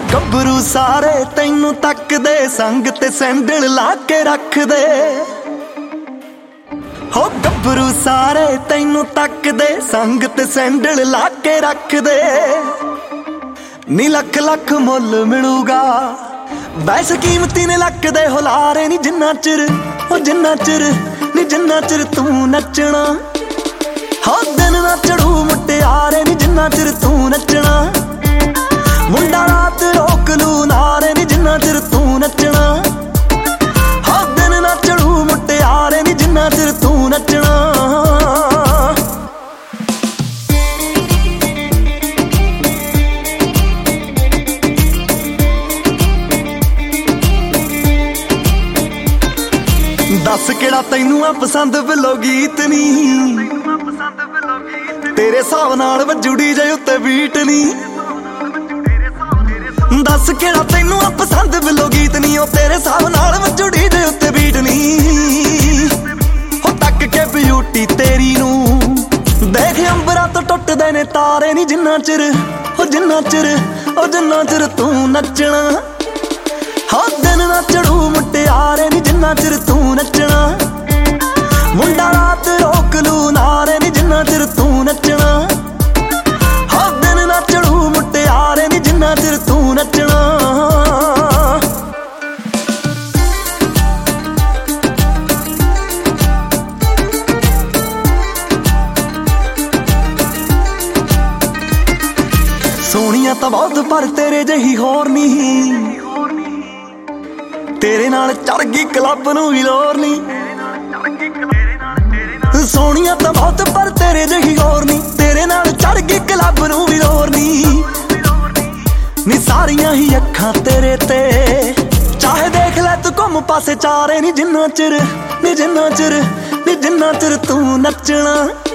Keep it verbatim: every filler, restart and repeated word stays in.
ਗੱਭਰੂ ਸਾਰੇ ਤੈਨੂੰ ਤੱਕਦੇ, ਸੰਗ ਤੇ ਸੈਂਡਲ ਲਾ ਕੇ ਰੱਖਦੇ। ਹੋ ਗੱਭਰੂ ਸਾਰੇ ਤੈਨੂੰ ਤੱਕਦੇ, ਸੰਗ ਤੇ ਸੈਂਡਲ ਲਾ ਕੇ ਰੱਖਦੇ। ਨੀ ਲੱਖ ਲੱਖ ਮੁੱਲ ਮਿਲੂਗਾ, ਵੈਸੇ ਕੀਮਤੀ ਨੇ ਲੱਕਦੇ ਹੁਲਾਰੇ ਨੀ ਜਿੰਨਾ ਚਿਰ, ਉਹ ਜਿੰਨਾ ਚਿਰ ਨੀ ਜਿੰਨਾ ਚਿਰ ਤੂੰ ਨੱਚਣਾ। ਹੋ ਦਿਨ ਨਾ ਚੜੂ ਮੁਟਿਆਰੇ ਨੀ ਜਿੰਨਾ ਚਿਰ ਤੂੰ ਨੱਚਣਾ। ਮੁੰਡਾ ਰਾਤ ਰੋਕ ਲੂ ਨਾਰੇ ਨੀ ਜਿੰਨਾ ਚਿਰ ਤੂੰ ਨੱਚਣਾ। ਹੋ ਦਿਨ ਨਾ ਚੜੂ ਮੁਟਿਆਰੇ ਨੀ ਜਿੰਨਾ ਚਿਰ ਤੂੰ ਨੱਚਣਾ। ਦੱਸ ਕਿਹੜਾ ਤੈਨੂੰ ਆ ਪਸੰਦ ਬਿਲੋ ਗੀਤ ਨੀ, ਤੇਰੇ ਹਿਸਾਬ ਨਾਲ ਵੱਜੂ ਡੀਜੇ ਉੱਤੇ ਬੀਟ ਨੀ। ਦੱਸ ਕਿਹੜਾ ਤੈਨੂੰ ਆ ਪਸੰਦ ਬਿਲੋ ਗੀਤ ਨੀ, ਉਹ ਤੇਰੇ ਹਿਸਾਬ ਨਾਲ ਵੱਜੂ ਡੀਜੇ ਉੱਤੇ ਬੀਟ ਨੀ। ਹੋ ਤੱਕ ਕੇ ਬਿਊਟੀ ਤੇਰੀ ਨੂੰ ਦੇਖ ਅੰਬਰਾਂ ਤੋਂ ਟੁੱਟਦੇ ਨੇ ਤਾਰੇ ਨੀ ਜਿੰਨਾ ਚਿਰ, ਉਹ ਜਿੰਨਾ ਚਿਰ ਉਹ ਜਿੰਨਾ ਚਿਰ ਤੂੰ ਨੱਚਣਾ। ਹੋ ਦਿਨ ਨਾ ਚੜੂ ਮੁਟਿਆਰੇ ਨੀ ਜਿੰਨਾ ਚਿਰ ਤੂੰ ਨੱਚਣਾ। ਮੁੰਡਾ ਰਾਤ ਰੋਕ ਲੂ ਨਾਰੇ ਨੀ ਜਿੰਨਾ ਚਿਰ ਤੂੰ ਨੱਚਣਾ। ਹੋ ਦਿਨ ਨਾ ਚੜੂ ਮੁਟਿਆਰੇ ਨੀ ਜਿੰਨਾ ਚਿਰ ਤੂੰ ਨੱਚਣਾ। ਸੋਹਣੀਆਂ ਤਾਂ ਬਹੁਤ ਪਰ ਤੇਰੇ ਜਿਹੀ ਹੋਰ ਨਹੀਂ, ਤੇਰੇ ਨਾਲ ਚੜ ਗਈ ਕਲੱਬ ਨੂੰ ਵੀ ਲੋਰ ਨੀ। ਸੋਹਣੀਆਂ ਤਾਂ ਬਹੁਤ ਪਰ ਤੇਰੇ ਜਿਹੀ ਹੋਰ ਨੀ, ਤੇਰੇ ਨਾਲ ਚੜ ਗਈ ਕਲੱਬ ਨੂੰ ਵੀ ਲੋਰ ਨੀ। ਨੀ ਸਾਰੀਆਂ ਹੀ ਅੱਖਾਂ ਤੇਰੇ ਤੇ, ਚਾਹੇ ਦੇਖ ਲੈ ਤੂੰ ਘੁੰਮ ਪਾਸੇ ਚਾਰੇ ਨੀ ਜਿੰਨਾ ਚਿਰ, ਨੀ ਜਿੰਨਾ ਚਿਰ ਨੀ ਜਿੰਨਾ ਚਿਰ ਤੂੰ ਨੱਚਣਾ।